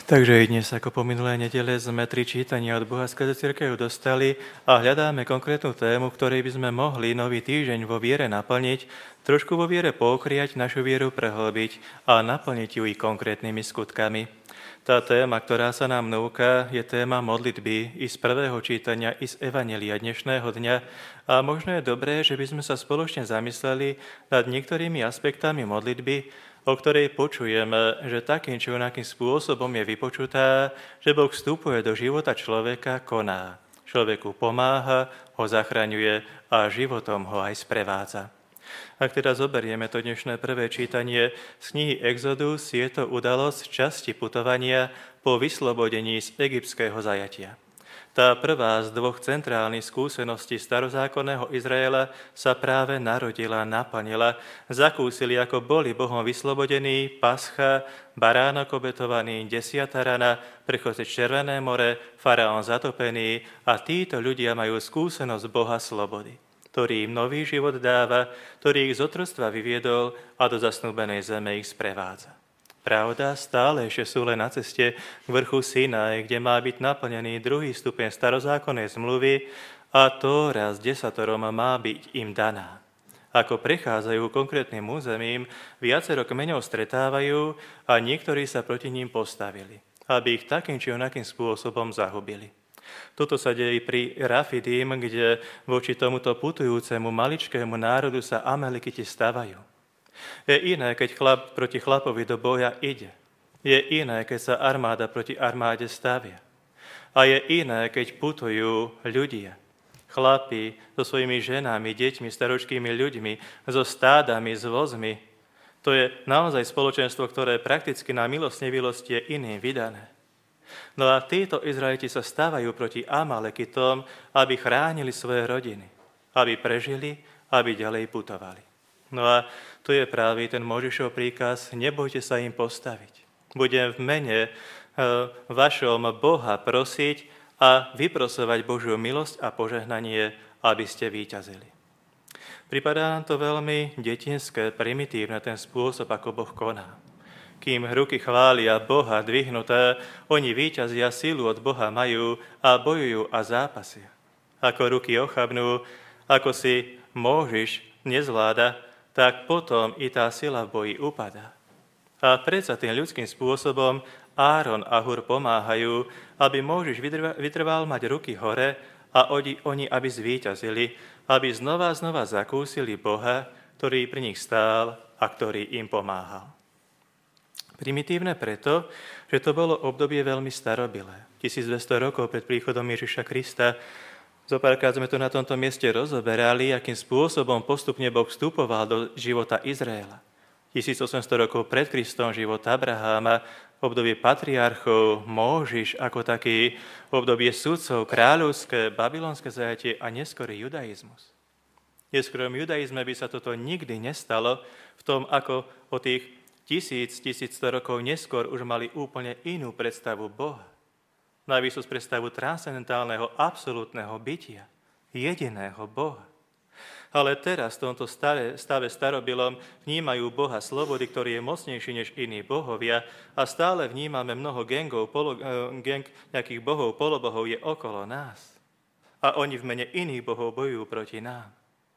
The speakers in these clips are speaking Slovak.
Takže i dnes, ako po minulé nedele, sme 3 čítania od Boha skrze cirkev dostali a hľadáme konkrétnu tému, ktorej by sme mohli nový týždeň vo viere naplniť, trošku vo viere poukriať, našu vieru prehlbiť a naplniť ju i konkrétnymi skutkami. Tá téma, ktorá sa nám núka, je téma modlitby i z prvého čítania, i z evanjelia dnešného dňa a možno je dobré, že by sme sa spoločne zamysleli nad niektorými aspektami modlitby, o ktorej počujeme, že takým či onakým spôsobom je vypočutá, že Boh vstupuje do života človeka, koná. Človeku pomáha, ho zachraňuje a životom ho aj sprevádza. Ak teda zoberieme to dnešné prvé čítanie z knihy Exodus, je to udalosť časti putovania po vyslobodení z egyptského zajatia. Tá prvá z dvoch centrálnych skúseností starozákonného Izraela sa práve narodila, naplnila. Zakúsili, ako boli Bohom vyslobodení, pascha, baránok obetovaný, 10. rana, prechod cez Červené more, faraón zatopený a títo ľudia majú skúsenosť Boha slobody, ktorý im nový život dáva, ktorý ich z otroctva vyviedol a do zasnúbenej zeme ich sprevádza. Pravda, stále ešte sú len na ceste k vrchu Sinaj, kde má byť naplnený druhý stupeň starozákonnej zmluvy a Tóra s desatorom má byť im daná. Ako prechádzajú konkrétnym územím, viacero kmeňov stretávajú a niektorí sa proti ním postavili, aby ich takým či onakým spôsobom zahubili. Toto sa deje pri Rafidim, kde voči tomuto putujúcemu maličkému národu sa Amalekiti stavajú. Je iné, keď chlap proti chlapovi do boja ide. Je iné, keď sa armáda proti armáde stavia. A je iné, keď putujú ľudia. Chlapi so svojimi ženami, deťmi, staročkými ľuďmi, so stádami, s vozmi. To je naozaj spoločenstvo, ktoré prakticky na milosť nemilosť je iným vydané. No a títo Izraeliti sa stávajú proti Amalekitom, aby chránili svoje rodiny, aby prežili, aby ďalej putovali. No a tu je práve ten Mojžišov príkaz, nebojte sa im postaviť. Budem v mene vašom Boha prosiť a vyprosovať Božiu milosť a požehnanie, aby ste víťazili. Pripadá nám to veľmi detinské, primitívne, ten spôsob, ako Boh koná. Kým ruky chvália Boha dvihnuté, oni víťazia, silu od Boha majú a bojujú a zápasia. Ako ruky ochabnú, ako si Mojžiš nezvláda, tak potom i tá sila v boji upadá. A predsa tým ľudským spôsobom Áron a Hur pomáhajú, aby Mojžiš vytrval mať ruky hore a oni aby zvíťazili, aby znova zakúsili Boha, ktorý pri nich stál a ktorý im pomáhal. Primitívne preto, že to bolo obdobie veľmi starobilé. 1200 rokov pred príchodom Ježiša Krista. Zopárkrát sme to na tomto mieste rozoberali, akým spôsobom postupne Boh vstupoval do života Izraela. 1800 rokov pred Kristom život Abraháma, obdobie patriarchov, Mojžiš ako taký, obdobie sudcov, kráľovské, babylonské zajatie a neskorý judaizmus. V neskorom judaizme by sa toto nikdy nestalo v tom, ako o tých 1100 rokov neskôr už mali úplne inú predstavu Boha. Najvyššiu predstavu transcendentálneho, absolútneho bytia, jediného Boha. Ale teraz v tomto stave starobilom vnímajú Boha slobody, ktorý je mocnejší než iní bohovia a stále vnímame mnoho gang nejakých bohov, polobohov je okolo nás. A oni v mene iných bohov bojujú proti nám.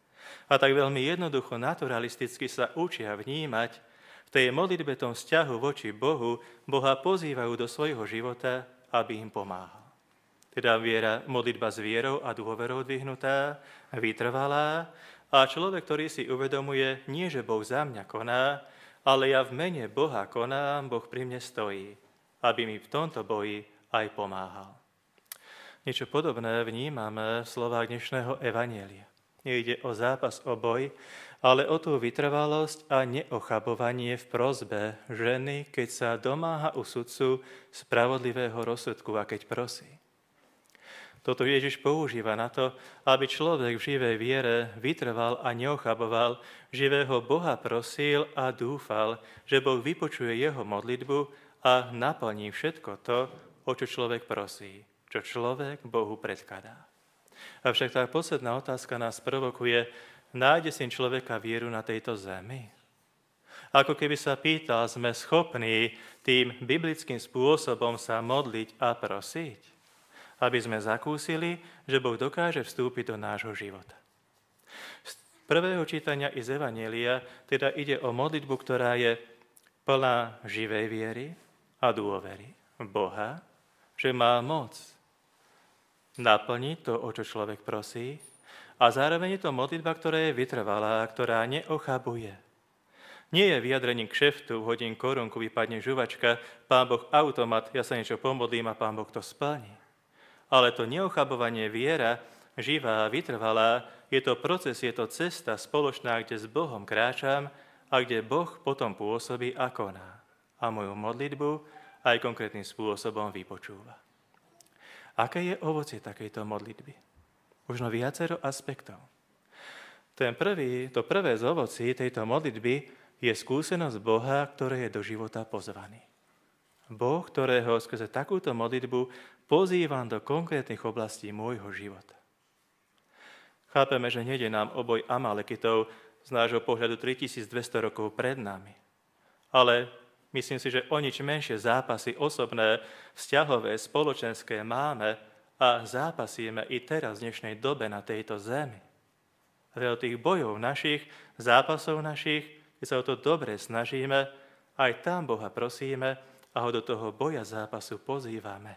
A tak veľmi jednoducho, naturalisticky sa učia vnímať v tej modlitbe, tom vzťahu voči Bohu, Boha pozývajú do svojho života, aby im pomáhal. Teda modlitba s vierou a dôverou dvihnutá, vytrvalá a človek, ktorý si uvedomuje, nie že Boh za mňa koná, ale ja v mene Boha konám, Boh pri mne stojí, aby mi v tomto boji aj pomáhal. Niečo podobné vnímame v slovách dnešného evanjelia. Nejde o zápas, o boj, ale o tú vytrvalosť a neochabovanie v prosbe ženy, keď sa domáha u sudcu spravodlivého rozsudku a keď prosí. Toto Ježiš používa na to, aby človek v živej viere vytrval a neochaboval, živého Boha prosil a dúfal, že Boh vypočuje jeho modlitbu a naplní všetko to, o čo človek prosí, čo človek Bohu predkladá. Avšak tá posledná otázka nás provokuje, nájde syn človeka vieru na tejto zemi? Ako keby sa pýtal, sme schopní tým biblickým spôsobom sa modliť a prosiť, aby sme zakúsili, že Boh dokáže vstúpiť do nášho života. Z prvého čítania i z Evanjelia teda ide o modlitbu, ktorá je plná živej viery a dôvery v Boha, že má moc naplniť to, o čo človek prosí, a zároveň je to modlitba, ktorá je vytrvalá, ktorá neochabuje. Nie je vyjadrením kšeftu, hodím korunku, vypadne žuvačka, Pán Boh automat, ja sa niečo pomodlím a Pán Boh to splní. Ale to neochabovanie viera, živá, vytrvalá, je to proces, je to cesta spoločná, kde s Bohom kráčam a kde Boh potom pôsobí a koná. A moju modlitbu aj konkrétnym spôsobom vypočúva. Aké je ovocie takejto modlitby? Možno viacero aspektov. To prvé z ovocí tejto modlitby je skúsenosť Boha, ktorý je do života pozvaný. Boh, ktorého skrze takúto modlitbu pozývam do konkrétnych oblastí môjho života. Chápeme, že nejde nám o boj Amalekitov z nášho pohľadu 3200 rokov pred nami. Ale myslím si, že o nič menšie zápasy osobné, vzťahové, spoločenské máme a zápasíme i teraz v dnešnej dobe na tejto zemi. A teda tých bojov našich, zápasov našich, keď sa o to dobre snažíme, aj tam Boha prosíme a ho do toho boja zápasu pozývame.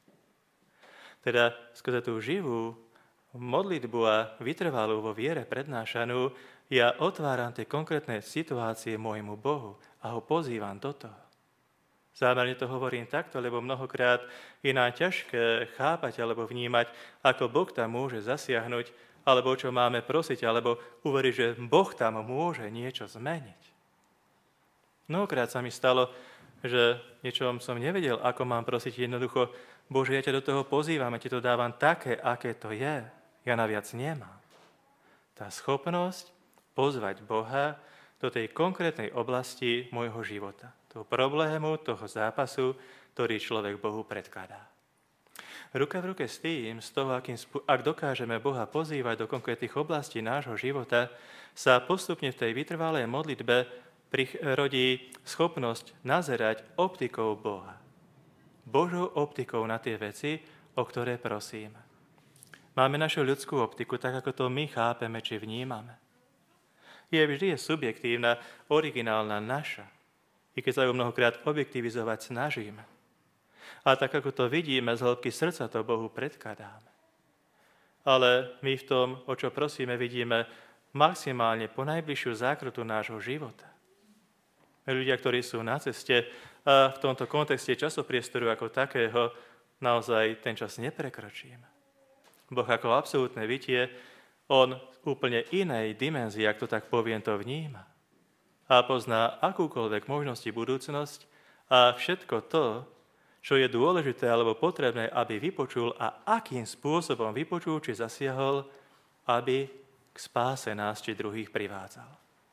Teda skrze tú živú modlitbu a vytrvalú vo viere prednášanú, ja otváram tie konkrétne situácie môjmu Bohu a ho pozývam do toho. Zámerne to hovorím takto, lebo mnohokrát je nám ťažké chápať alebo vnímať, ako Boh tam môže zasiahnuť, alebo čo máme prosiť, alebo uveriť, že Boh tam môže niečo zmeniť. Mnohokrát sa mi stalo, že niečom som nevedel, ako mám prosiť jednoducho, Bože, ja ťa do toho pozývam, ja ti to dávam také, aké to je. Ja naviac nemám. Tá schopnosť pozvať Boha do tej konkrétnej oblasti môjho života. Toho problému, toho zápasu, ktorý človek Bohu predkladá. Ruka v ruke s tým, ak dokážeme Boha pozývať do konkrétnych oblastí nášho života, sa postupne v tej vytrvalej modlitbe rodí schopnosť nazerať optikou Boha. Božou optikou na tie veci, o ktoré prosíme. Máme našu ľudskú optiku, tak ako to my chápeme, či vnímame. Vždy je subjektívna, originálna naša, i keď sa ju mnohokrát objektivizovať snažíme. A tak, ako to vidíme, z hĺbky srdca to Bohu predkladáme. Ale my v tom, o čo prosíme, vidíme maximálne ponajbližšiu zákrutu nášho života. Ľudia, ktorí sú na ceste a v tomto kontexte časopriestoru ako takého, naozaj ten čas neprekročíme. Boh ako absolútne bytie, on úplne inej dimenzii, ak to tak poviem, to vníma. A pozná akúkoľvek možnosti budúcnosť a všetko to, čo je dôležité alebo potrebné, aby vypočul a akým spôsobom vypočul, či zasiahol, aby k spáse nás či druhých privádzal.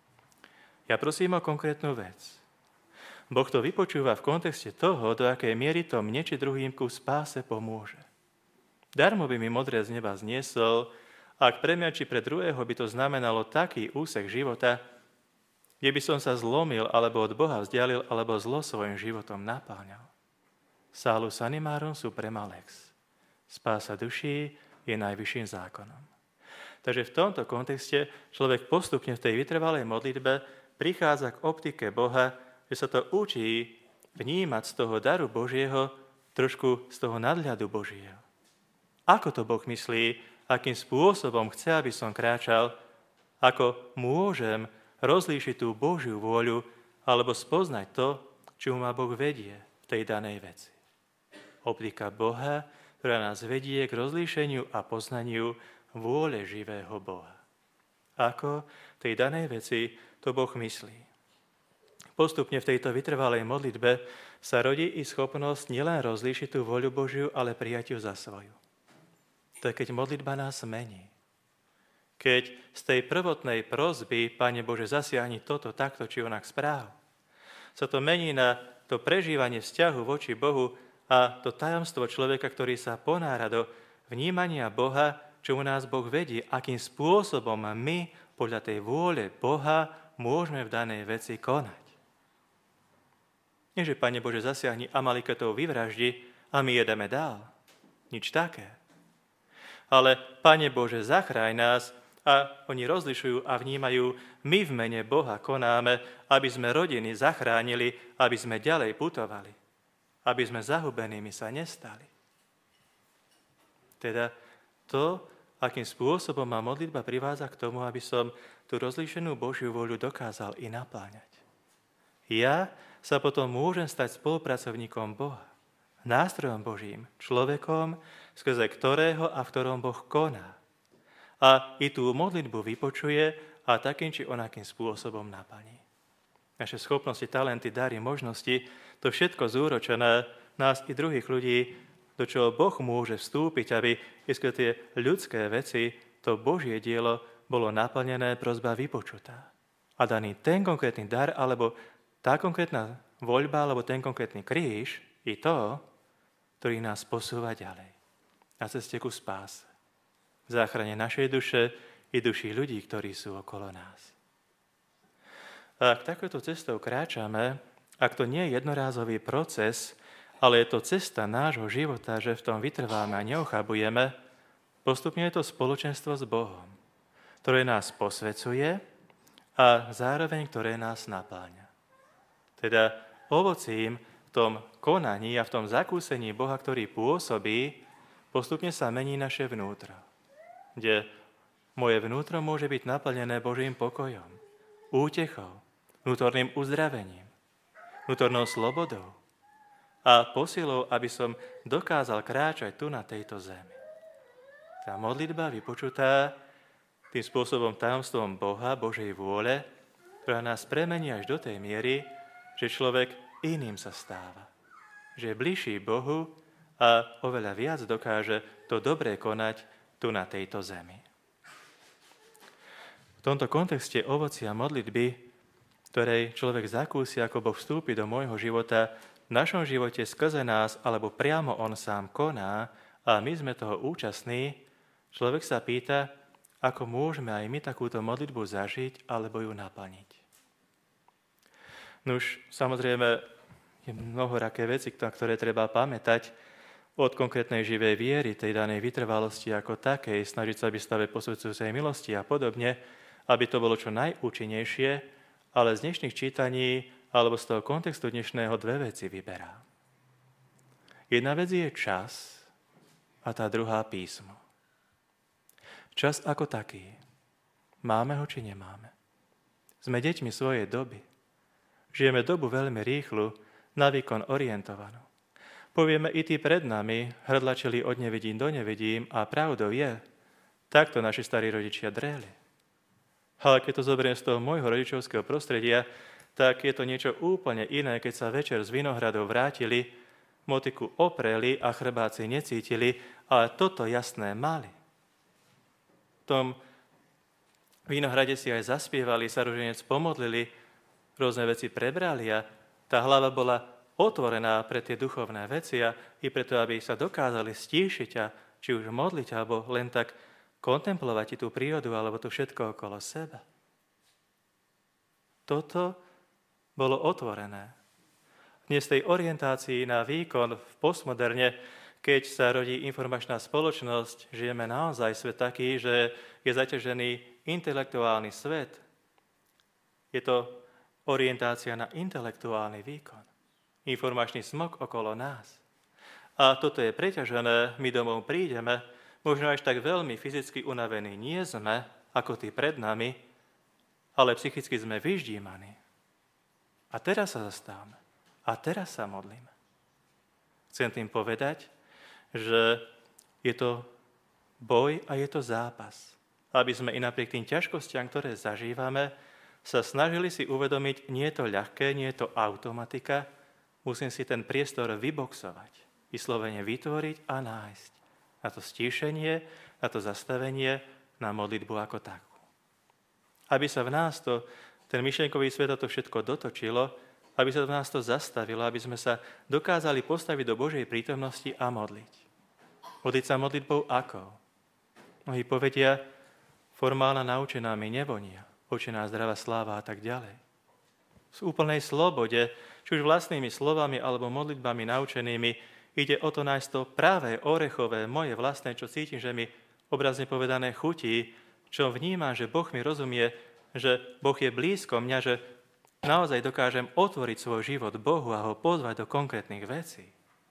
Ja prosím o konkrétnu vec. Boh to vypočúva v kontexte toho, do akej miery to mne či druhým ku spáse pomôže. Darmo by mi modré z neba zniesol, ak pre mňa či pre druhého by to znamenalo taký úsek života, kde by som sa zlomil, alebo od Boha vzdialil, alebo zlo svojim životom napáňal. Salus animarum suprema lex. Spása duší je najvyšším zákonom. Takže v tomto kontexte človek postupne v tej vytrvalej modlitbe prichádza k optike Boha, že sa to učí vnímať z toho daru Božieho trošku z toho nadhľadu Božieho. Ako to Boh myslí, akým spôsobom chce, aby som kráčal, ako môžem rozlíšiť tú Božiu vôľu alebo spoznať to, čo ma Boh vedie v tej danej veci. Optika Boha, ktorá nás vedie k rozlíšeniu a poznaniu vôle živého Boha. Ako v tej danej veci to Boh myslí. Postupne v tejto vytrvalej modlitbe sa rodí i schopnosť nielen rozlíšiť tú voľu Božiu, ale prijať ju za svoju. To je, keď modlitba nás mení. Keď z tej prvotnej prosby, Pane Bože, zasiahni toto, takto, či onak správ, sa to mení na to prežívanie vzťahu voči Bohu a to tajomstvo človeka, ktorý sa ponára do vnímania Boha, čomu nás Boh vedie, akým spôsobom my podľa tej vôle Boha môžeme v danej veci konať. Nie, že Pane Bože zasiahni Amalekitov vyvraždi a my jedeme dál. Nič také. Ale Pane Bože, zachráň nás a oni rozlišujú a vnímajú, my v mene Boha konáme, aby sme rodiny zachránili, aby sme ďalej putovali, aby sme zahubenými sa nestali. Teda to, akým spôsobom ma modlitba privádza k tomu, aby som tú rozlíšenú Božiu voľu dokázal i napláňať. Ja sa potom môžem stať spolupracovníkom Boha, nástrojom Božím, človekom, skrze ktorého a v ktorom Boh koná. A i tú modlitbu vypočuje a takým či onakým spôsobom naplní. Naše schopnosti, talenty, dary, možnosti, to všetko zúročené nás i druhých ľudí, do čoho Boh môže vstúpiť, aby skrze tie ľudské veci, to Božie dielo bolo naplnené, prosba vypočutá. A daný ten konkrétny dar, alebo tá konkrétna voľba, alebo ten konkrétny kríž, i to, ktorý nás posúva ďalej. Na ceste ku spáse. V záchrane našej duše i duší ľudí, ktorí sú okolo nás. A ak takéto cestou kráčame, ak to nie je jednorázový proces, ale je to cesta nášho života, že v tom vytrváme a neochabujeme, postupne je to spoločenstvo s Bohom, ktoré nás posvecuje a zároveň ktoré nás napláňa. Teda ovocím v tom konaní a v tom zakúsení Boha, ktorý pôsobí, postupne sa mení naše vnútro, kde moje vnútro môže byť naplnené Božím pokojom, útechou, vnútorným uzdravením, vnútornou slobodou a posilou, aby som dokázal kráčať tu na tejto zemi. Tá modlitba vypočutá tým spôsobom tajomstvom Boha, Božej vôle, ktorá nás premení až do tej miery, že človek iným sa stáva, že je bližší Bohu a oveľa viac dokáže to dobré konať tu na tejto zemi. V tomto kontexte ovocia modlitby, ktorej človek zakúsi, ako Boh vstúpi do môjho života, v našom živote skrze nás, alebo priamo on sám koná a my sme toho účastní, človek sa pýta, ako môžeme aj my takúto modlitbu zažiť alebo ju naplniť. Nuž, samozrejme, je mnohoraké veci, na ktoré treba pamätať, od konkrétnej živej viery, tej danej vytrvalosti ako takej, snažiť sa byť v stave posvedzujúcej milosti a podobne, aby to bolo čo najúčinnejšie, ale z dnešných čítaní alebo z toho kontextu dnešného dve veci vyberá. Jedna vec je čas a tá druhá písmo. Čas ako taký. Máme ho či nemáme? Sme deťmi svojej doby. Žijeme dobu veľmi rýchlu, na výkon orientovanú. Povieme i tí pred nami, hrdlačili od nevidím do nevidím a pravdou je, takto naši starí rodičia dreli. Ale keď to zoberiem z toho môjho rodičovského prostredia, tak je to niečo úplne iné, keď sa večer z vinohradov vrátili, motiku opreli a chrbáci necítili, ale toto jasné mali. V tom vinohrade si aj zaspievali, sa ruženec pomodlili, rôzne veci prebrali a tá hlava bola otvorená pre tie duchovné veci a i preto, aby sa dokázali stíšiť a či už modliť, alebo len tak kontemplovať tú prírodu, alebo to všetko okolo seba. Toto bolo otvorené. Dnes tej orientácii na výkon v postmoderne, keď sa rodí informačná spoločnosť, žijeme naozaj svet taký, že je zaťažený intelektuálny svet. Je to orientácia na intelektuálny výkon. Informačný smog okolo nás. A toto je preťažené, my domov prídeme, možno až tak veľmi fyzicky unavení nie sme, ako tí pred nami, ale psychicky sme vyždímaní. A teraz sa zastávame. A teraz sa modlíme. Chcem tým povedať, že je to boj a je to zápas. Aby sme i napriek tým ťažkostiam, ktoré zažívame, sa snažili si uvedomiť, nie je to ľahké, nie je to automatika, musím si ten priestor vyboxovať, vyslovene vytvoriť a nájsť. Na to stíšenie, na to zastavenie, na modlitbu ako takú. Aby sa v nás ten myšlienkový svet to všetko dotočilo, aby sa v nás to zastavilo, aby sme sa dokázali postaviť do Božej prítomnosti a modliť. Modliť sa modlitbou akou? Mnohí povedia, formálna naučená mi nevonia, učená zdravá sláva a tak ďalej. V úplnej slobode, či už vlastnými slovami alebo modlitbami naučenými, ide o to nájsť to práve orechové, moje vlastné, čo cítim, že mi obrazne povedané chutí, čo vnímam, že Boh mi rozumie, že Boh je blízko mňa, že naozaj dokážem otvoriť svoj život Bohu a ho pozvať do konkrétnych vecí.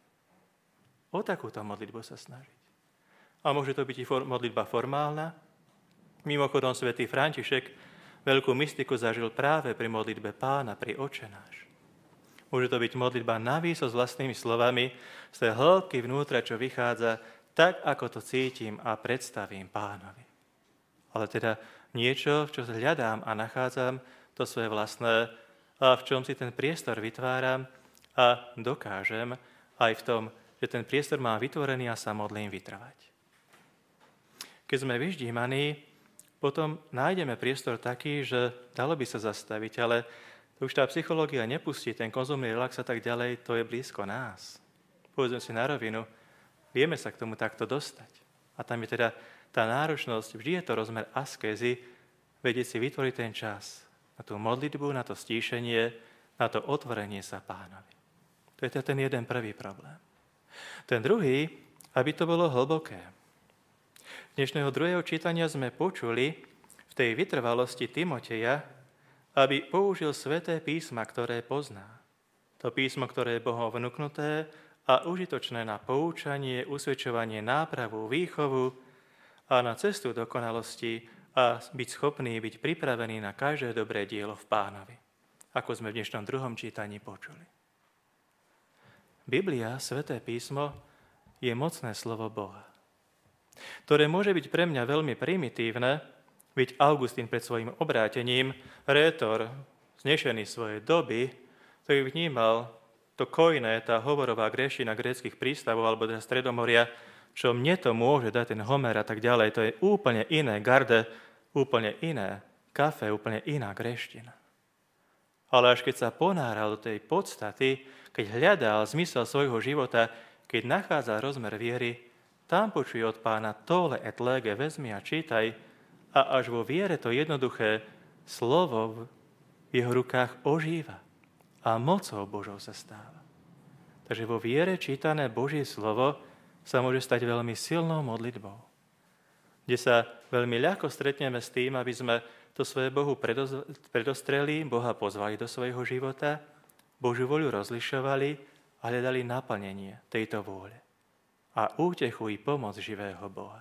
O takúto modlitbu sa snažiť. A môže to byť i modlitba formálna. Mimochodom, svätý František veľkú mystiku zažil práve pri modlitbe Pána, pri Otče náš. Môže to byť modlitba navýso s vlastnými slovami, z tej hĺbky vnútra, čo vychádza, tak, ako to cítim a predstavím Pánovi. Ale teda niečo, v čo hľadám a nachádzam, to svoje vlastné, a v čom si ten priestor vytváram a dokážem aj v tom, že ten priestor mám vytvorený a sa modlím vytrvať. Keď sme vyždímaní, potom nájdeme priestor taký, že dalo by sa zastaviť, ale už tá psychológia nepustí, ten konzumný relax a tak ďalej, to je blízko nás. Povedzme si na rovinu, vieme sa k tomu takto dostať. A tam je teda tá náročnosť, vždy je to rozmer askézy, vedieť si vytvoriť ten čas na tú modlitbu, na to stíšenie, na to otvorenie sa Pánovi. To je teda ten jeden prvý problém. Ten druhý, aby to bolo hlboké. Dnešného druhého čítania sme počuli v tej vytrvalosti Timoteja, aby použil sväté písma, ktoré pozná. To písmo, ktoré je Bohom vnuknuté a užitočné na poučanie, usvedčovanie, nápravu, výchovu, a na cestu dokonalosti a byť schopný, byť pripravený na každé dobré dielo v Pánovi, ako sme v dnešnom druhom čítaní počuli. Biblia, Sväté písmo, je mocné slovo Boha, ktoré môže byť pre mňa veľmi primitívne, byť Augustín pred svojim obrátením, rétor, znešený svojej doby, ktorý vnímal to koiné, tá hovorová gréština gréckych prístavov alebo teda Stredomoria, čo mne to môže dať ten Homer a tak ďalej, to je úplne iné garde, úplne iné kafe, úplne iná gréština. Ale až keď sa ponáral do tej podstaty, keď hľadal zmysel svojho života, keď nachádza rozmer viery, tam počuje od Pána tole et lege, vezmi a čítaj, a až vo viere to jednoduché slovo v jeho rukách ožíva a mocou Božou sa stáva. Takže vo viere čítané Božie slovo sa môže stať veľmi silnou modlitbou, kde sa veľmi ľahko stretneme s tým, aby sme to svoje Bohu predostreli, Boha pozvali do svojho života, Božiu voľu rozlišovali a hľadali naplnenie tejto vôle a útechu i pomoc živého Boha.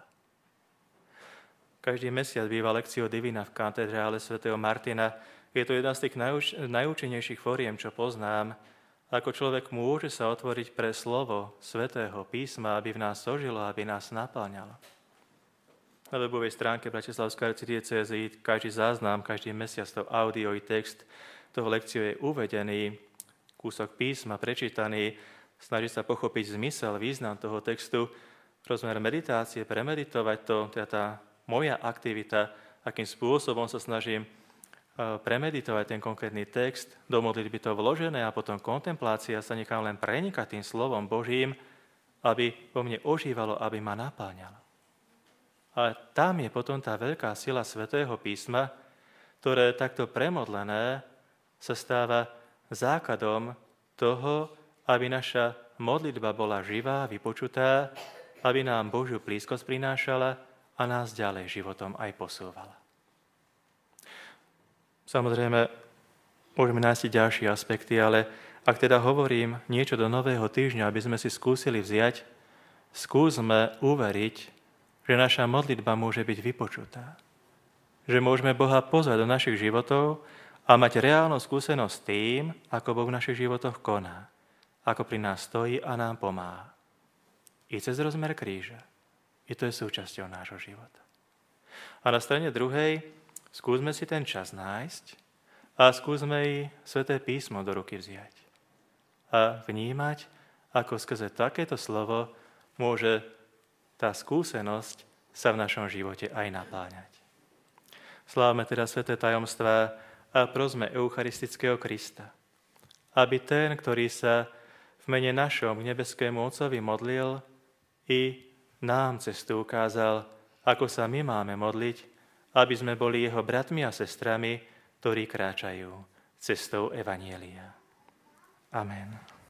Každý mesiac býva Lectio Divina v katedrále svätého Martina. Je to jedna z tých najúčinnejších foriem, čo poznám, ako človek môže sa otvoriť pre slovo Svätého písma, aby v nás ožilo, aby nás napĺňalo. Na webovej stránke Bratislavskej arcidiecézy každý záznam, každý mesiac to audio i text toho lekciu je uvedený, kúsok písma prečítaný, snaží sa pochopiť zmysel, význam toho textu, rozmer meditácie, premeditovať to, teda tá moja aktivita, akým spôsobom sa snažím premeditovať ten konkrétny text, do modlitby to vložené a potom kontemplácia sa nechám len prenikať tým slovom Božím, aby vo mne ožívalo, aby ma napĺňalo. A tam je potom tá veľká sila Svätého písma, ktoré takto premodlené sa stáva základom toho, aby naša modlitba bola živá, vypočutá, aby nám Božiu blízkosť prinášala a nás ďalej životom aj posúvala. Samozrejme, môžeme nájsť ďalšie aspekty, ale ak teda hovorím niečo do nového týždňa, aby sme si skúsili vziať, skúsme uveriť, že naša modlitba môže byť vypočutá. Že môžeme Boha pozvať do našich životov a mať reálnu skúsenosť s tým, ako Boh v našich životoch koná, ako pri nás stojí a nám pomáha. I cez rozmer kríža. I to je súčasťou nášho života. A na strane druhej skúsme si ten čas nájsť a skúsme i Sväté písmo do ruky vziať. A vnímať, ako skrze takéto slovo môže tá skúsenosť sa v našom živote aj napĺňať. Slávme teda sväté tajomstvá a prosme eucharistického Krista, aby ten, ktorý sa v mene našom k nebeskému Otcovi modlil, i nám cestu ukázal, ako sa my máme modliť, aby sme boli jeho bratmi a sestrami, ktorí kráčajú cestou Evanjelia. Amen.